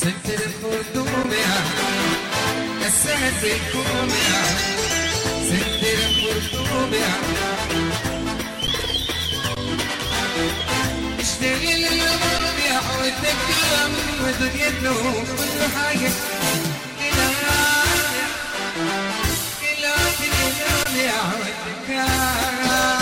ستر خرطومها السهر بكومها ستر خرطومها اشتغل المواضيع والذكام ودنيته كل حاجة كلام يا والذكام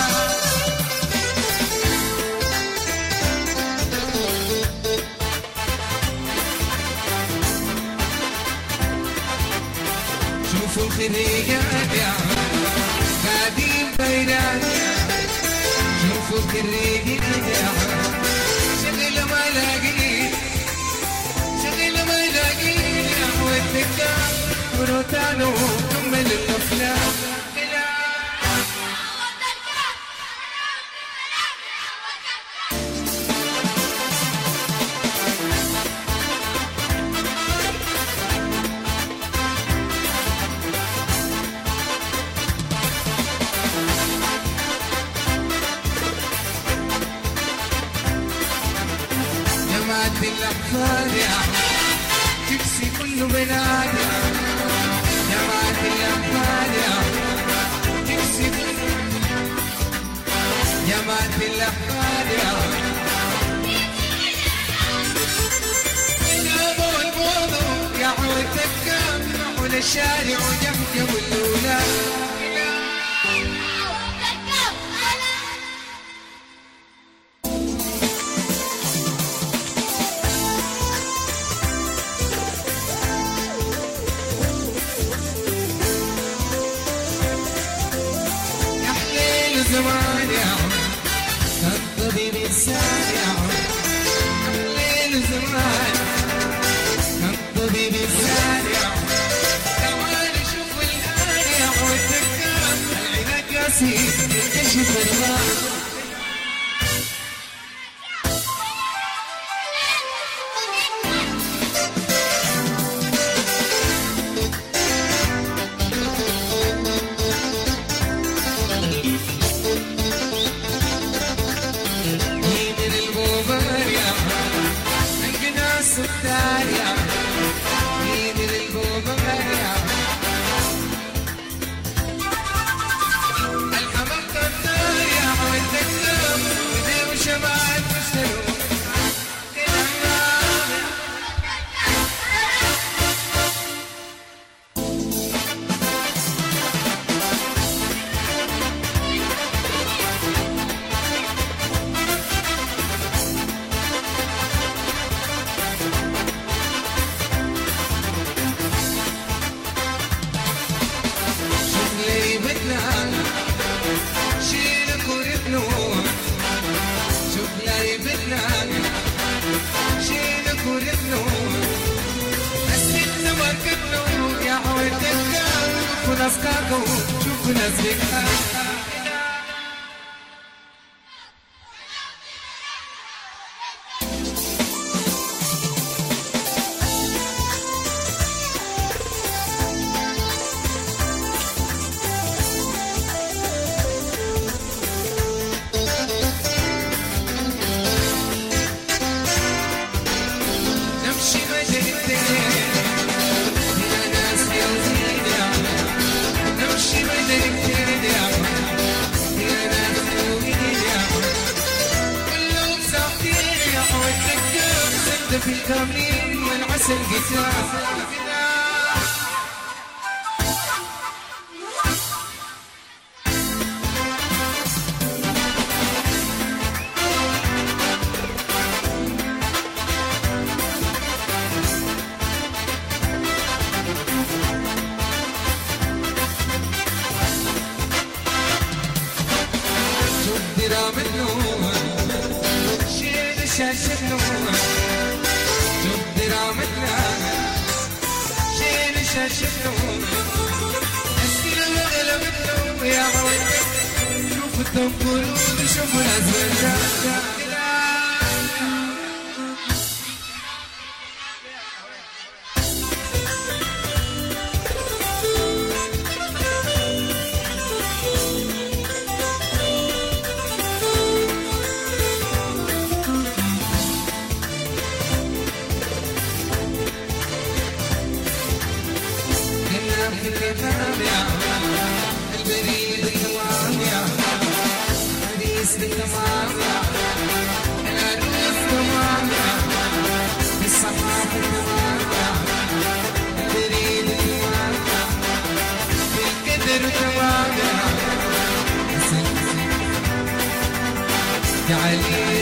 شوفوا الخريجات يا قاعدين بينات شوفوا الخريجات يا شغل ما لاقي شغل ما لاقي يا والذكام وروتانو كمل الافلام بالأحفاد يا تكسي كل بلاد يا جماعة الأحفاد يا تكسي كل جماعة الأحفاد يا جابوا الموضوع يا عود الكام حول الشارع وجمجم الأولاد زمان يا عم الطبيب السارع الليل زمان الطبيب السارع تعال شوف الآن يا والذكام العلاج قاسي يكشف الغار الداريا مين للبوباريا الحمد الداريا والذكام ودي وشمال مشترو شيلك ورثنه الست مركبنه يا عود الكام شوفوا ناس كاكو شوفوا ناس بكاكو في الكاملين والعسل قتال شوف درام النور شيل شاشة النور شوف درامتنا شيل شاشة النور اسئلة غلبتنا يا عويل شوف التنفر وشوف الأزواج تمام يا البريد تمام يا عريس تمام يا العروس تمام يا الصحاب تمام يا البريد تمام يا القدر تمام يا علي